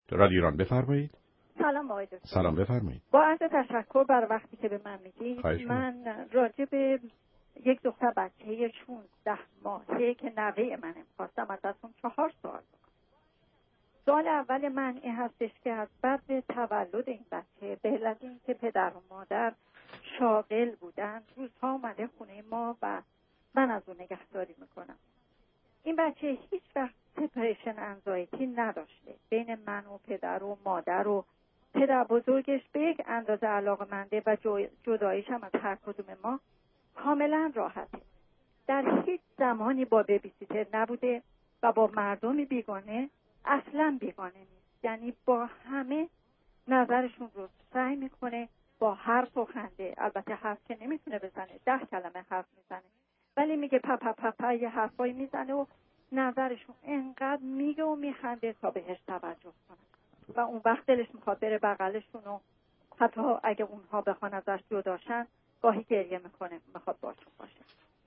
رادیو ایران، بفرمایید. سلام آقای دکتر. سلام، بفرمایید. با عرض تشکر بر وقتی که به من میدید. من راجع به یک دختر بچه 16 ماهه که نوه منه خواستم ازتون 4 سوال بکنم. سوال اول من این هستش که از بعد به تولد این بچه به علت اینکه پدر و مادر شاغل بودن روزها اومده خونه ما و من از اون نگهداری میکنم. این بچه هیچ وقت سپریشن انزایتی نداشته. بین من و پدر و مادر و پدر بزرگش به یک اندازه علاقه‌منده و جداییش هم از هر کدوم ما کاملا راحته. در هیچ زمانی با بیبیسیتر نبوده و با مردمی بیگانه اصلا بیگانه نیست. یعنی با همه نظرشون رو سعی میکنه با حرف و خنده، البته حرف که نمیتونه بزنه 10 کلمه حرف میزنه ولی میگه پپا پپا یه حرفایی میزنه و نظرشون انقدر میگه و میخنده تا بهش توجه کنه و اون وقت دلش میخواد بره بغلشون و حتی اگه اونها بخوان ازش جداشن گاهی گریه میکنه، میخواد باشون باشه.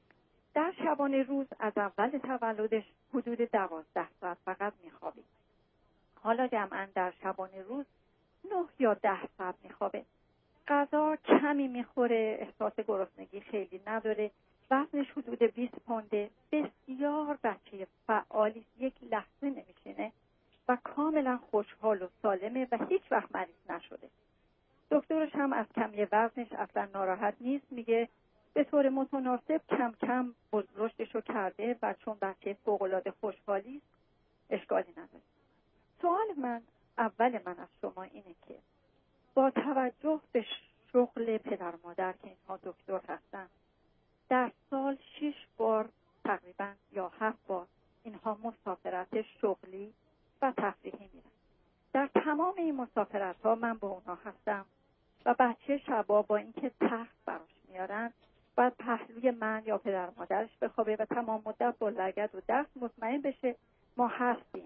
در شبانه روز از اول تولدش حدود 12 ساعت فقط میخوابید. حالا جمعا در شبانه روز 9 یا 10 ساعت میخوابه. غذا کمی میخوره، احساس گرسنگی خیلی نداره. وزنش حدود 20 پونده. بسیار بچه فعالی، یک لحظه نمیشینه و کاملا خوشحال و سالمه و هیچ وقت مریض نشده. دکترش هم از کمی وزنش اصلا ناراحت نیست، میگه به طور متناسب کم کم رشدشو کرده و چون بچه فوق‌العاده خوشحالی است اشکالی نداره. سوال اول من از شما اینه که با توجه به شغل پدر مادر که اینها دکتر هستن، در سال 6 بار تقریبا یا 7 بار اینها مسافرت شغلی و تفریحی میرن. در تمام این مسافرت ها من با اونها هستم و بچه شبا با اینکه تخت براش میارن بعد پهلوی من یا پدر مادرش بخوابه و تمام مدت با لگد و دست مطمئن بشه ما هستیم.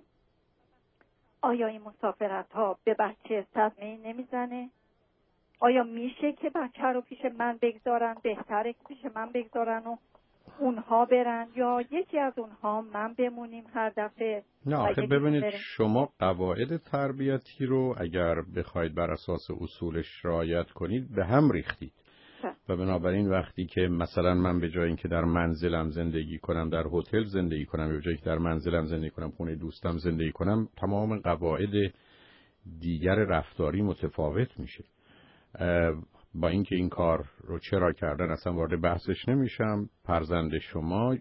آیا این مسافرت ها به بچه صدمه‌ای نمیزنه؟ آیا میشه که بچه رو پیش من بگذارن؟ بهتره که پیش من بگذارن و اونها برن یا یکی از اونها من بمونیم هر دفعه؟ نه آخه ببینید شما قواعد تربیتی رو اگر بخواید بر اساس اصولش رعایت کنید به هم ریختید و بنابراین وقتی که مثلا من به جای اینکه در منزلم زندگی کنم در هتل زندگی کنم یا به جای اینکه در منزلم زندگی کنم خونه دوستم زندگی کنم تمام قواعد دیگر رفتاری متفاوت میشه. با اینکه این کار رو چرا کردن اصلا وارد بحثش نمیشم. فرزند شما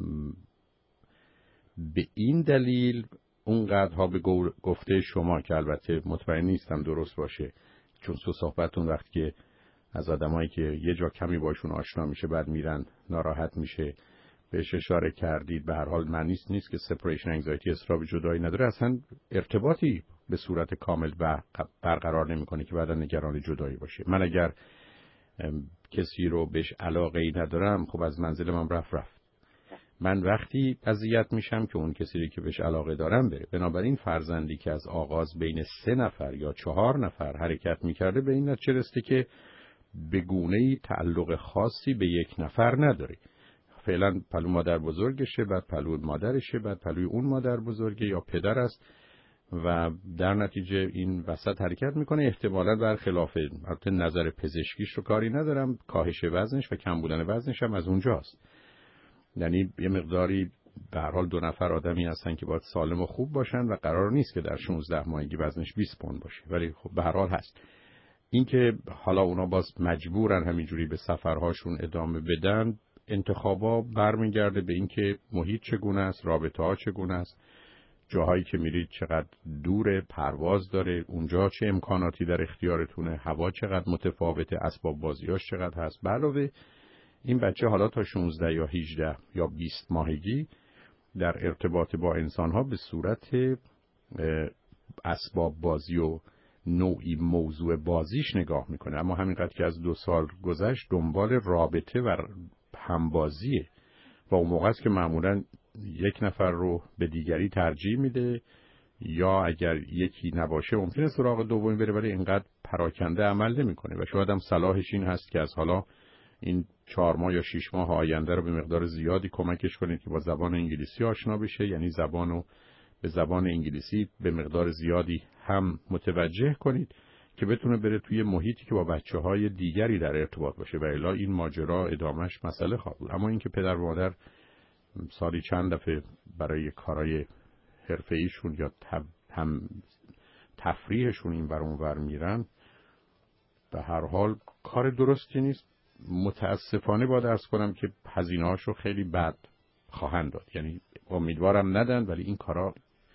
به این دلیل اونقدرها به گفته شما که البته مطمئن نیستم درست باشه چون صحبتتون وقتی که از آدمایی که یه جا کمی باشون آشنا میشه بعد میرن ناراحت میشه بهش اشاره کردید، به هر حال معنی نیست که سپریشن انگزایتی اضطراب جدایی نداره، اصلا ارتباطی به صورت کامل و برقرار نمیکنه که بعدا نگران جدایی باشه. من اگر کسی رو بهش علاقه ای ندارم خب از منزل من رفت. من وقتی اذیت میشم که اون کسی که بهش علاقه دارم بره. بنابراین فرزندی که از آغاز بین 3 نفر یا 4 نفر حرکت میکرده به این نتیجه رسیده که به گونه‌ای تعلق خاصی به یک نفر نداره. فعلا پلو مادر بزرگشه، بعد پلو مادرشه، بعد پلوی اون مادر بزرگه یا پدر است و در نتیجه این وسط حرکت میکنه. احتمالاً برخلاف البته نظر پزشکیش رو کاری ندارم، کاهش وزنش و کم بودن وزنش هم از اونجاست. یعنی یه مقداری به هر حال 2 نفر آدمی هستن که باید سالم و خوب باشن و قرار نیست که در 16 ماهگی وزنش 20 پوند باشه، ولی خب به هر حال هست. اینکه حالا اونا باز مجبورن همینجوری به سفرهاشون ادامه بدن، انتخابا برمیگرده به اینکه محیط چگونه است، رابطه ها چگونه است، جاهایی که میرید چقدر دور، پرواز داره، اونجا چه امکاناتی در اختیارتونه، هوا چقدر متفاوته، اسباب بازیاش چقدر هست. علاوه این بچه حالا تا 16 یا 18 یا 20 ماهگی در ارتباط با انسانها به صورت اسباب بازی و نوعی موضوع بازیش نگاه میکنه، اما همینقدر که از 2 سال گذشت دنبال رابطه و همبازیه و اون موقع است که معمولاً یک نفر رو به دیگری ترجیح میده یا اگر یکی نباشه ممکنه سراغ دومی بره، ولی اینقدر پراکنده عمل نمیکنه و شاید هم صلاحش این هست که از حالا این 4 ماه یا 6 ماه آینده رو به مقدار زیادی کمکش کنید که با زبان انگلیسی آشنا بشه، یعنی زبانو به زبان انگلیسی به مقدار زیادی هم متوجه کنید که بتونه بره توی محیطی که با بچه‌های دیگری در ارتباط باشه و الا این ماجرا ادامش مسئله خواهد بود. اما اینکه پدر و مادر سالی چند دفعه برای کارهای حرفه‌ایشون یا هم تفریحشون این ور اون ور میرن، به هر حال کار درستی نیست. متاسفانه باید عرض کنم که هزینه‌هاشو خیلی بد خواهند داد. یعنی امیدوارم ندن، ولی این کارا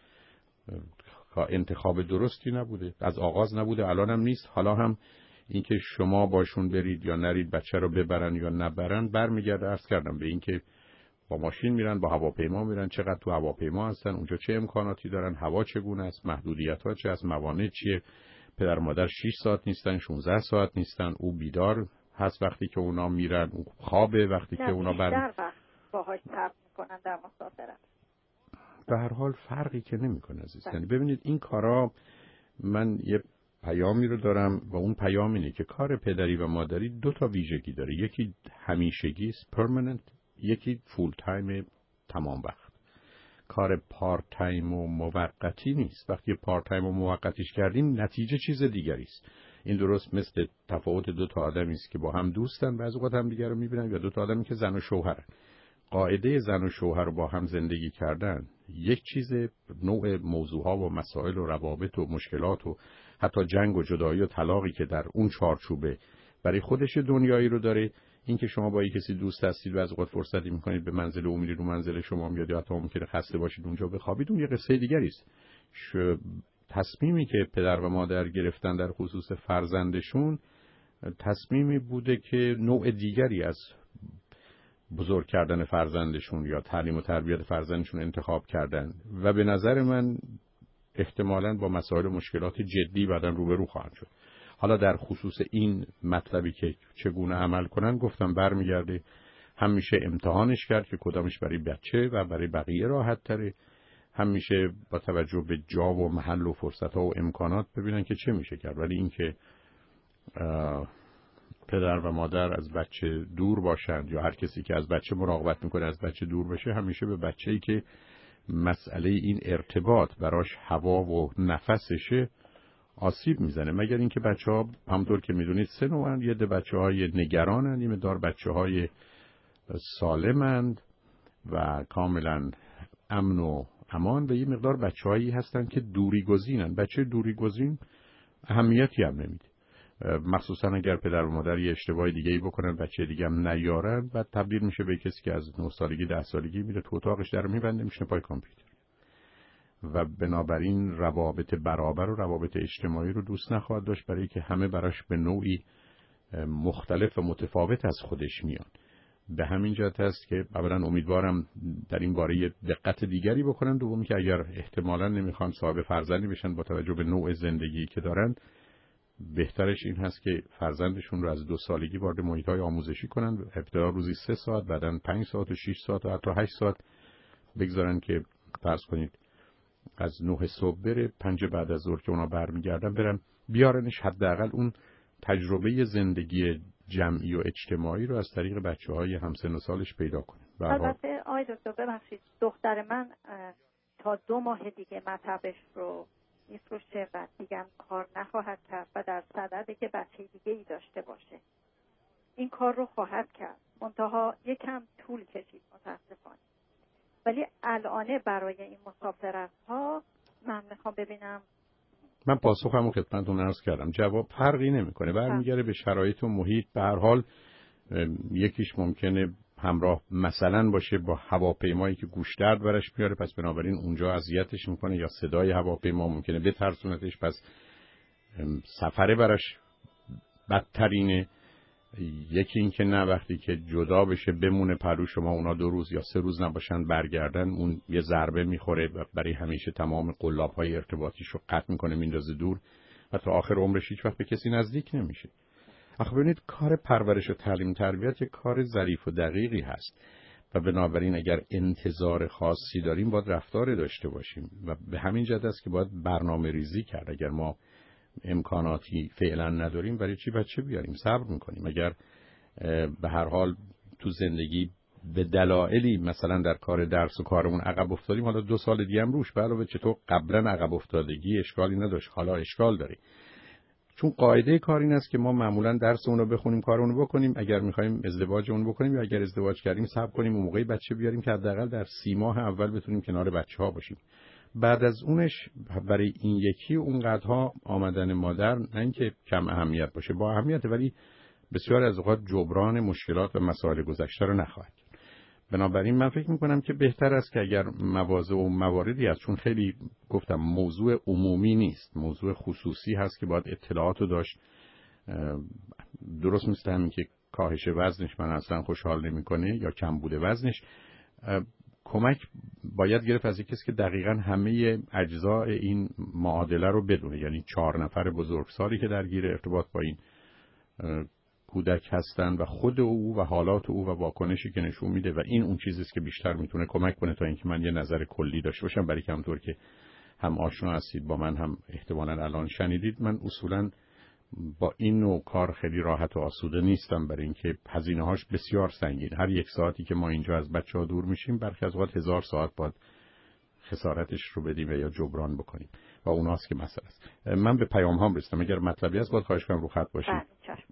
انتخاب درستی نبوده، از آغاز نبوده، الان هم نیست. حالا هم اینکه شما باشون برید یا نرید، بچه رو ببرن یا نبرن، برمیگرده عرض کردم به اینکه با ماشین میرن، با هواپیما میرن، چقدر تو هواپیما هستن، اونجا چه امکاناتی دارن، هوا چگونه است، محدودیت‌ها چه است، موانع چیه. پدر مادر 6 ساعت نیستن، 16 ساعت نیستن، او بیدار هست وقتی که اونا میرن، او خوابه وقتی که اونا بیشتر وقت باهاش صرف میکنن در مسافرت. به هر حال فرقی که نمیکنه عزیز. یعنی ببینید این کارا، من یه پیامی رو دارم و اون پیام اینه که کار پدری و مادری 2 تا ویژگی داره. یکی همیشگی است، پرمننت، یکی فول تایم، تمام وقت. کار پارت تایم و موقتی نیست. وقتی پارت تایم و موقتیش کردین نتیجه چیز دیگری است. این درست مثل تفاوت 2 تا آدمی است که با هم دوستن، بعضی وقت هم دیگر رو میبینن، یا 2 تا آدمی که زن و شوهرن. قاعده زن و شوهر رو با هم زندگی کردن یک چیز، نوع موضوعها و مسائل و روابط و مشکلات و حتی جنگ و جدایی و طلاقی که در اون چارچوبه برای خودش دنیایی رو داره. این که شما با یک کسی دوست هستید و از وقت فرصتی میکنید به منزل او میرید، رو منزل شما میاد، یا حتی ممکنه خسته باشید اونجا بخوابید، اون یه قصه دیگری است. تصمیمی که پدر و مادر گرفتن در خصوص فرزندشون تصمیمی بوده که نوع دیگری از بزرگ کردن فرزندشون یا تعلیم و تربیت فرزندشون انتخاب کردن و به نظر من احتمالاً با مسائل و مشکلات جدی بعداً روبرو خواهند شد. حالا در خصوص این مطلبی که چگونه عمل کنن، گفتم برمیگرده هم میشه امتحانش کرد که کدامش برای بچه و برای بقیه راحت تره، هم میشه با توجه به جا و محل و فرصت‌ها و امکانات ببینن که چه میشه کرد. ولی اینکه پدر و مادر از بچه دور باشند یا هر کسی که از بچه مراقبت میکنه از بچه دور بشه، همیشه به بچه‌ای که مسئله این ارتباط براش هوا و نفسشه آسیب میزنه. مگر اینکه بچه‌ها همونطور که میدونید سه نوعن، یه ده بچه‌های نگرانن، یه مقدار بچه‌های سالمند و کاملا امن و امان، و یه مقدار بچه‌هایی هستن که دوری گزینن. بچه دوری گزین اهمیتی هم نمیده، مخصوصا اگر پدر و مادر یه اشتباه دیگه‌ای بکنن، بچه دیگه هم نیارن، بعد تبدیل میشه به کسی که از 9 سالگی 10 سالگی میره تو اتاقش در میبنده میشینه پای کامپیوتر و بنابراین روابط برابر و روابط اجتماعی رو دوست نخواهد داشت، برای که همه براش به نوعی مختلف و متفاوت از خودش میان. به همین جهت است که اولا امیدوارم در این باره دقت دیگری بکنن، دوم که اگر احتمالاً نمیخوان صاحب فرزندی بشن با توجه به نوع زندگی که دارن، بهترش این هست که فرزندشون رو از 2 سالگی وارد محیط‌های آموزشی کنن، ابتدا روزی 3 ساعت، بعداً 5 ساعت و 6 ساعت و حتی 8 ساعت بگذارن که فرض کنید از 9 صبح بره، 5 بعد از ظهر که اونا برمیگردن برن بیارنش، حداقل اون تجربه زندگی جمعی و اجتماعی رو از طریق بچه‌های همسن و سالش پیدا کنه. البته آقای دکتر ببخشید، دختر من تا 2 ماه دیگه مطبش رو میفروشه و دیگه کار نخواهد کرد و در صدده که بچه دیگه ای داشته باشه این کار رو خواهد کرد. منتها یکم طول کشید متاسفانه. ولی الانه برای این مسافرت ها من میخوام ببینم. من پاسخمو خدمتتون عرض کردم، جواب فرقی نمیکنه، برمیگره به شرایط و محیط. به هر حال یکیش ممکنه همراه مثلا باشه با هواپیمایی که گوشدرد برش میاره، پس بنابراین اونجا اذیتش میکنه، یا صدای هواپیما ممکنه بترسونتش، پس سفره برش بدترینه. یکی این که نه، وقتی که جدا بشه بمونه پلو شما، اونا 2 روز یا 3 روز نباشن برگردن، اون یه ضربه میخوره و برای همیشه تمام قلاب‌های ارتباطیش رو قطع میکنه، میندازه دور و تا آخر عمرش هیچ وقت به کسی نزدیک نمیشه. آخه ببینید کار پرورش و تعلیم تربیت یک کار ظریف و دقیقی هست و بنابراین اگر انتظار خاصی داریم باید رفتار داشته باشیم و به همین جهت است که باید برنامه ریزی کرد. اگر ما امکاناتی فعلا نداریم برای چی بچه بیاریم؟ صبر میکنیم. اگر به هر حال تو زندگی به دلایلی مثلا در کار درس و کارمون عقب افتادیم، حالا 2 سال دیگه هم روش، علاوه چطور قبلا عقب افتادگی اشکالی نداشت، حالا اشکال داره. چون قاعده کار این است که ما معمولا درسمون رو بخونیم، کارمون رو بکنیم، اگر می‌خوایم ازدواجمون بکنیم یا اگر ازدواج کردیم صبر کنیم و موقعی بچه بیاریم که حداقل در 30 ماه اول بتونیم کنار بچه‌ها باشیم. بعد از اونش برای این یکی اونقدرها آمدن مادر نه اینکه کم اهمیت باشه، با اهمیته، ولی بسیار از اوقات جبران مشکلات و مسائل گذشته رو نخواهد. بنابراین من فکر میکنم که بهتر است که اگر مواضع و مواردی هست، چون خیلی گفتم موضوع عمومی نیست، موضوع خصوصی هست که باید اطلاعات رو داشت. درست مثل همین که کاهش وزنش من اصلا خوشحال نمیکنه یا کم بوده وزنش، کمک باید گرفت از کسی که دقیقاً همه اجزای این معادله رو بدونه، یعنی 4 نفر بزرگسالی که درگیر ارتباط با این کودک هستن و خود او و حالات او و واکنشی که نشون میده و این اون چیزیست که بیشتر میتونه کمک کنه تا اینکه من یه نظر کلی داشته باشم. برای که همونطور که هم آشنا هستید با من، هم احتمالاً الان شنیدید، من اصولاً با این نوع کار خیلی راحت و آسوده نیستم، برای اینکه هزینه‌هاش بسیار سنگین. هر 1 ساعتی که ما اینجا از بچه‌ها دور میشیم، برخی از اوقات 1000 ساعت باید خسارتش رو بدیم و یا جبران بکنیم و اوناست که مسئله است. من به پیام هام رسیدم، اگر مطلبی هست باید خواهش کنم رو خط باشید.